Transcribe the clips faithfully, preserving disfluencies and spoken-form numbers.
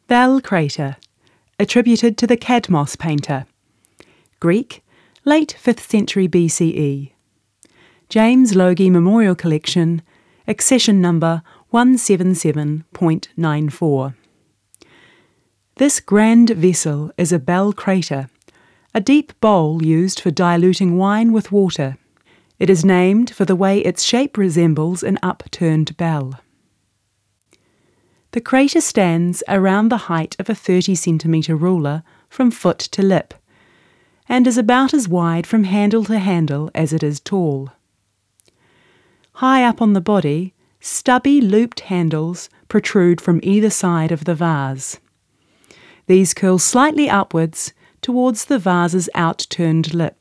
Bell crater, attributed to the Cadmos painter. Greek, late fifth century B C E. James Logie Memorial Collection, accession number one seven seven point nine four. This grand vessel is a bell crater, a deep bowl used for diluting wine with water. It is named for the way its shape resembles an upturned bell. The crater stands around the height of a thirty centimetre ruler from foot to lip, and is about as wide from handle to handle as it is tall. High up on the body, stubby looped handles protrude from either side of the vase. These curl slightly upwards towards the vase's outturned lip.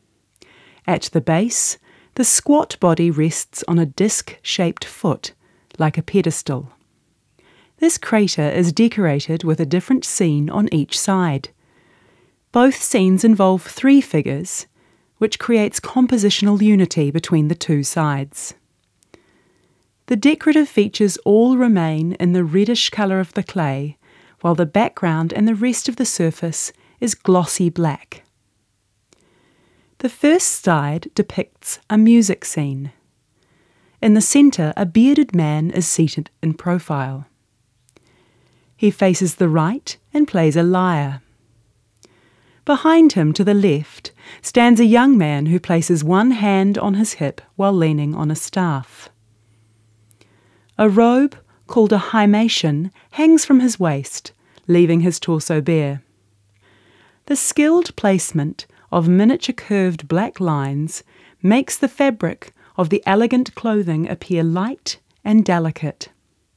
At the base, the squat body rests on a disc-shaped foot, like a pedestal. This crater is decorated with a different scene on each side. Both scenes involve three figures, which creates compositional unity between the two sides. The decorative features all remain in the reddish colour of the clay, while the background and the rest of the surface is glossy black. The first side depicts a music scene. In the centre, a bearded man is seated in profile. He faces the right and plays a lyre. Behind him, to the left, stands a young man who places one hand on his hip while leaning on a staff. A robe, called a himation, hangs from his waist, leaving his torso bare. The skilled placement of miniature curved black lines makes the fabric of the elegant clothing appear light and delicate.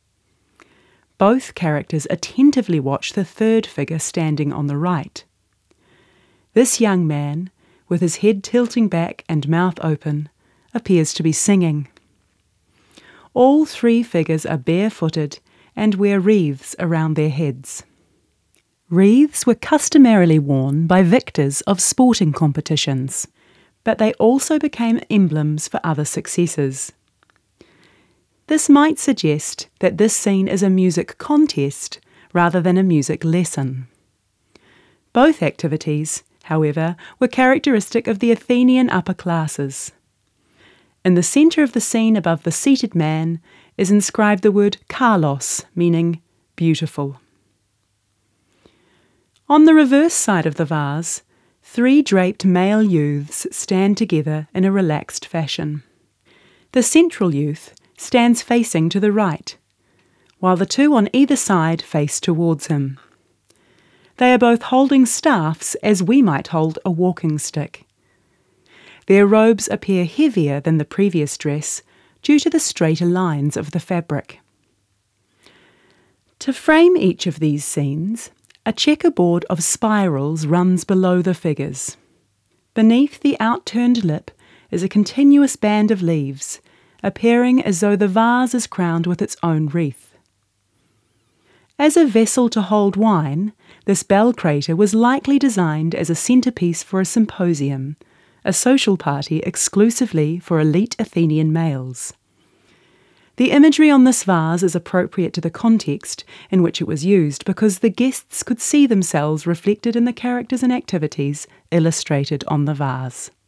Both characters attentively watch the third figure standing on the right. This young man, with his head tilting back and mouth open, appears to be singing. All three figures are barefooted and wear wreaths around their heads. Wreaths were customarily worn by victors of sporting competitions, but they also became emblems for other successes. This might suggest that this scene is a music contest rather than a music lesson. Both activities, however, were characteristic of the Athenian upper classes. In the centre of the scene above the seated man is inscribed the word kalos, meaning beautiful. On the reverse side of the vase, three draped male youths stand together in a relaxed fashion. The central youth stands facing to the right, while the two on either side face towards him. They are both holding staffs as we might hold a walking stick. Their robes appear heavier than the previous dress due to the straighter lines of the fabric. To frame each of these scenes, a checkerboard of spirals runs below the figures. Beneath the outturned lip is a continuous band of leaves, appearing as though the vase is crowned with its own wreath. As a vessel to hold wine, this bell crater was likely designed as a centrepiece for a symposium, a social party exclusively for elite Athenian males. The imagery on this vase is appropriate to the context in which it was used because the guests could see themselves reflected in the characters and activities illustrated on the vase.